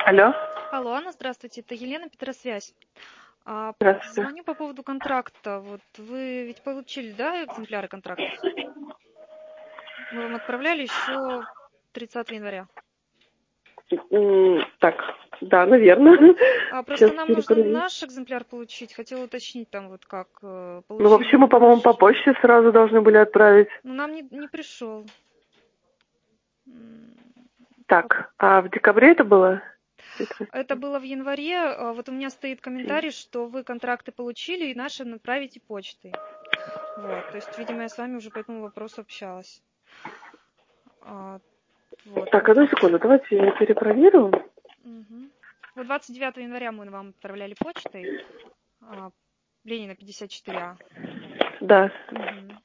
Алло, Алло, Анна, здравствуйте, это Елена, Петросвязь. здравствуйте. Звоню по поводу контракта. Вот вы ведь получили, да, экземпляры контрактов? Мы вам отправляли еще 30 января. Так, да, наверное. Сейчас Просто нам нужно перепроверю. наш экземпляр получить. Хотела уточнить там вот как Ну, получили вообще, ли мы, вы по-моему, наш. по почте сразу должны были отправить. Но нам не пришел. Так, а в декабре это было? Это было в январе. Вот у меня стоит комментарий, что вы контракты получили и наши направите почтой. Вот, то есть, видимо, я с вами уже по этому вопросу общалась. Вот. Так, одну секунду, давайте я перепроверю. Угу. Вот 29 января мы вам отправляли почтой. Ленина 54А. Да. Угу.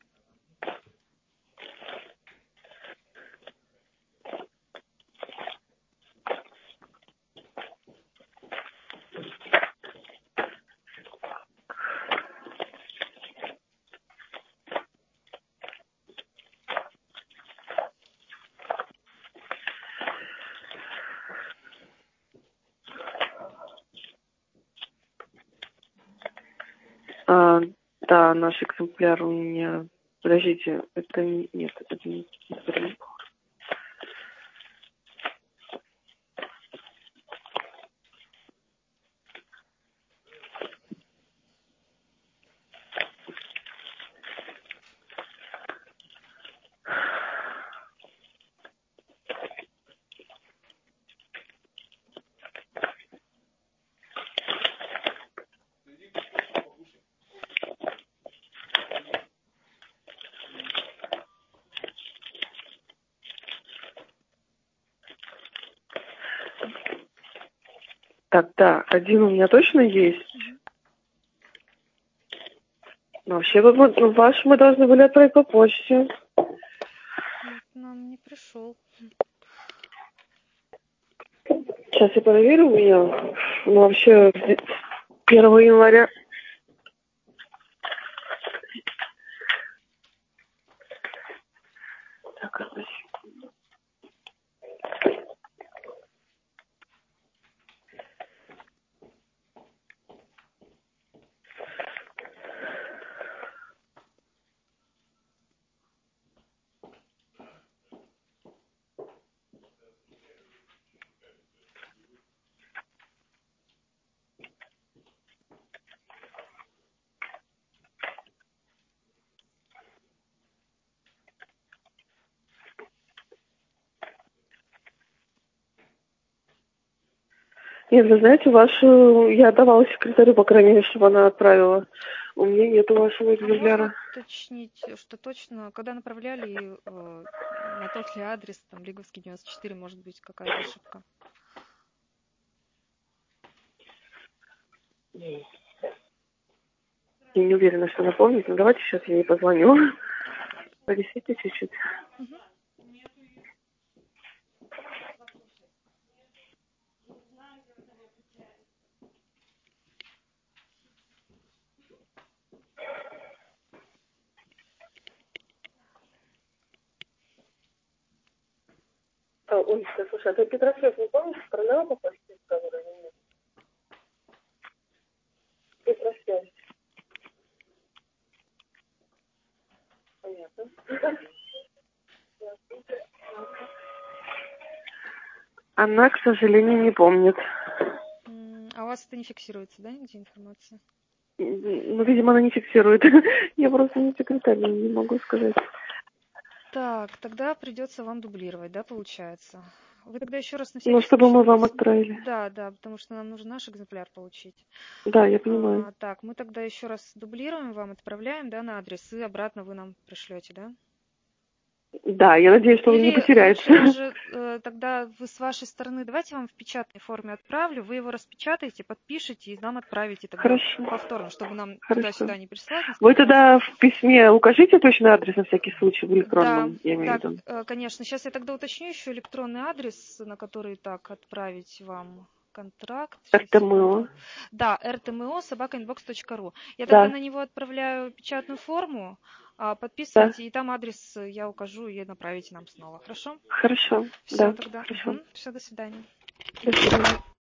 Да, наш экземпляр у меня... Подождите, это нет, это не... Так, да, один у меня точно есть. Но вообще, ваш мы должны были отправить по почте. Вот нам не пришел. Сейчас я проверю у меня. Ну, вообще, 1 января... Так, одну секунду. Нет, вы знаете, вашу я давала секретарю, по крайней мере, чтобы она отправила. У меня нету вашего А можно экземпляра. уточнить, что точно, когда направляли, на тот ли адрес, там, Лиговский 94, может быть, какая-то ошибка? Я не уверена, что она помнит, но давайте сейчас я ей позвоню. Повисите чуть-чуть. Угу. Ой, слушай, а ты Петросвет не помнишь, отправляла по почте разговор или нет? Петросвет. Понятно. Она, к сожалению, не помнит. А у вас это не фиксируется, да, нигде информация? Ну, видимо, она не фиксирует. Я просто не секретарь, не могу сказать. Так, тогда придется вам дублировать, да, получается? Вы тогда еще раз на Ну, всякий чтобы случай мы вам возьмите. отправили. Да, потому что нам нужен наш экземпляр получить. Да, я понимаю. Так, мы тогда еще раз дублируем, вам отправляем, да, на адрес, и обратно вы нам пришлете, да? Да, я надеюсь, что он не Или потеряется. лучше даже тогда вы с вашей стороны, давайте я вам в печатной форме отправлю, вы его распечатаете, подпишите и нам отправите тогда Хорошо. повторно, чтобы нам Хорошо. туда-сюда не присылать Вы несколько раз. тогда в письме укажите точный адрес на всякий случай, в Да, электронном, я имею в да, виду. конечно. Сейчас я тогда уточню еще электронный адрес, на который так отправить вам контракт. Сейчас, РТМО. секунду. Да, rtmo@inbox.ru. Я тогда Да, на него отправляю печатную форму, да. подписывайте, и там адрес я укажу, и направите нам снова. Хорошо? Хорошо. Все Да, тогда. хорошо. Все, до свидания. До свидания.